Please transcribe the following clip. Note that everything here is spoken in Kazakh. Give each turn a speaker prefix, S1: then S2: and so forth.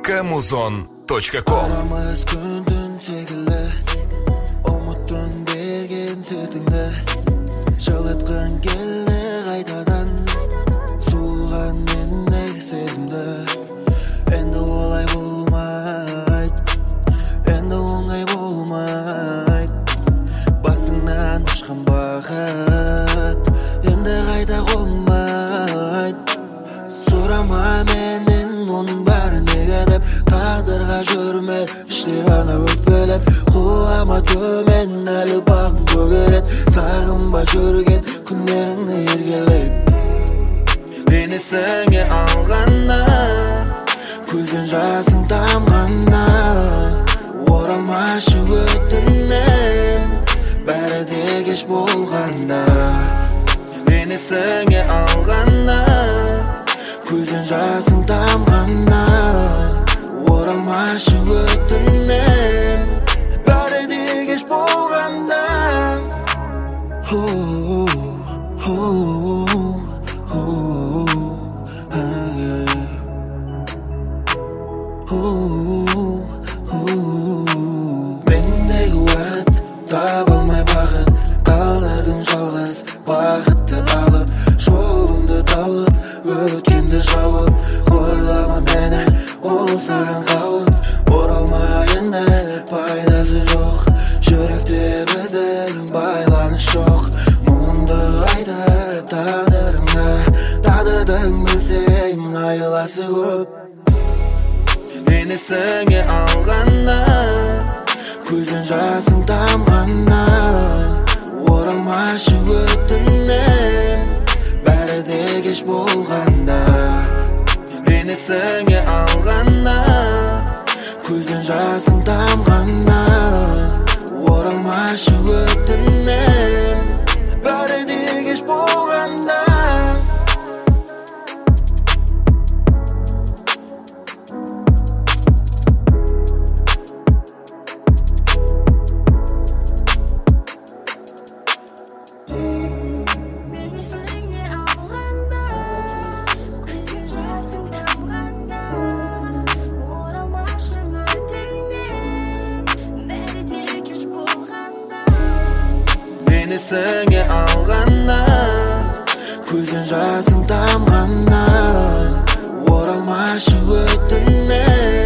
S1: kamuzon.com.
S2: Aramız gündün sekildi, umuttun bergen sırtında. Çalıtkan geldi kaytadan, soğugan mendek sezimde. Endi olay bolmayt, endi oңай bolmayt. Basından uçkan bakıt, endi kayta konmayt. Sorama menden onun bari nege dep, taqdırga jürme iştigana öpelep. Kullama tömen ali bağın bөгeret, sağınba jürgen günlerini ergelep. Beni senge alganda, көзүн жасың тамганда, оралмашы өтүнен, бәрі де кеш болғанда. Мені сіңе алғанда, көзүн жасың тамганда, оралмашы өтүнен, бәрі де кеш болғанда. Mendегі уақыт таба алмай бақыт, қалдырдың жалғыз бақытты алып, жолыңды тауып, өткенді жауып. Ойлама мені, ол саған қауіп, оралмайында пайдасы жоқ. Жүректе біздің байланыс жоқ. Мұңымды айтып тағдырыңа, тағдырдың білсең айласы көп. Meni senge alganda, көзүн жасың тамганда, оралмашы өтүнен, бәрі де кеш болғанда. Meni senge alganda, көзүн жасың тамганда, оралмашы өтүнен, бәрі де кеш болғанда. Meni senge alganda, көзүн жасың тамганда, оралмашы өтүнен.